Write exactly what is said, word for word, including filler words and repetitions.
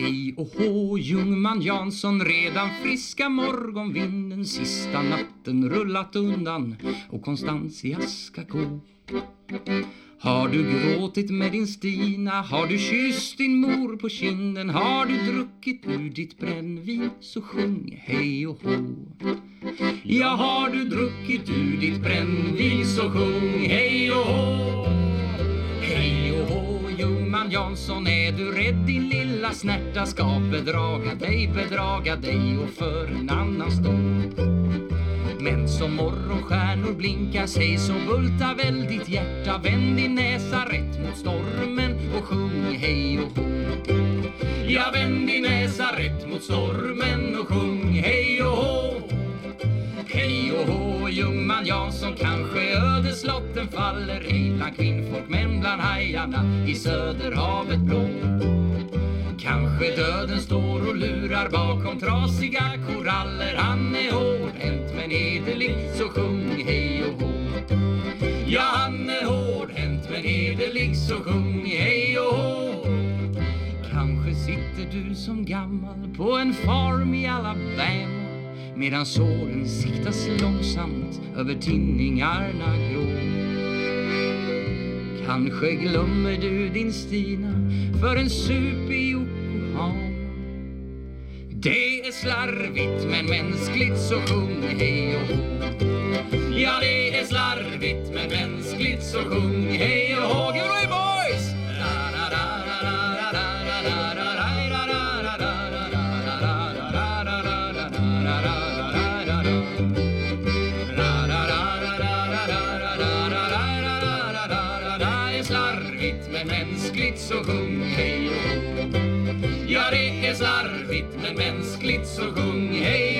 Hej och hå, Ljungman Jansson, redan friska morgonvinden, sista natten rullat undan och Konstantia ska gå. Har du gråtit med din Stina, har du kysst din mor på kinden, har du druckit ur ditt brännvin, så sjung hej och hå. Ja, har du druckit ur ditt brännvin, så sjung hej och hå. Hej och hå, Ljungman Jansson, är du rädd din lilla snärta ska bedraga dig, bedraga dig och för en annan stå. Men som morgonstjärnor blinkar sig så bulta väl ditt hjärta, vänd din näsa rätt mot stormen och sjung hej och hå. Ja, vänd din näsa rätt mot stormen och sjung hej och hå. Hej och hå, Ljungman Jansson, kanske ödeslotten faller ej bland kvinnfolk men bland hajarna i söderhavet blå. Kanske döden står och lurar bakom trasiga koraller, han är hårdhänt men hederlig, så sjung hej och hå. Ja, han är hårdhänt men hederlig, så sjung hej och hå. Kanske sitter du som gammal på en farm i Alabama, medan såren siktas långsamt över tinningarna grå. Kanske glömmer du din Stina för en sup i Yokohama. Det är slarvigt men mänskligt, så sjung hej och hå. Ja, det är slarvigt men mänskligt, så sjung hej och hå. Give it away, boys! Så sjung hej och hå. Ja, det är slarvigt men mänskligt, så sjung hej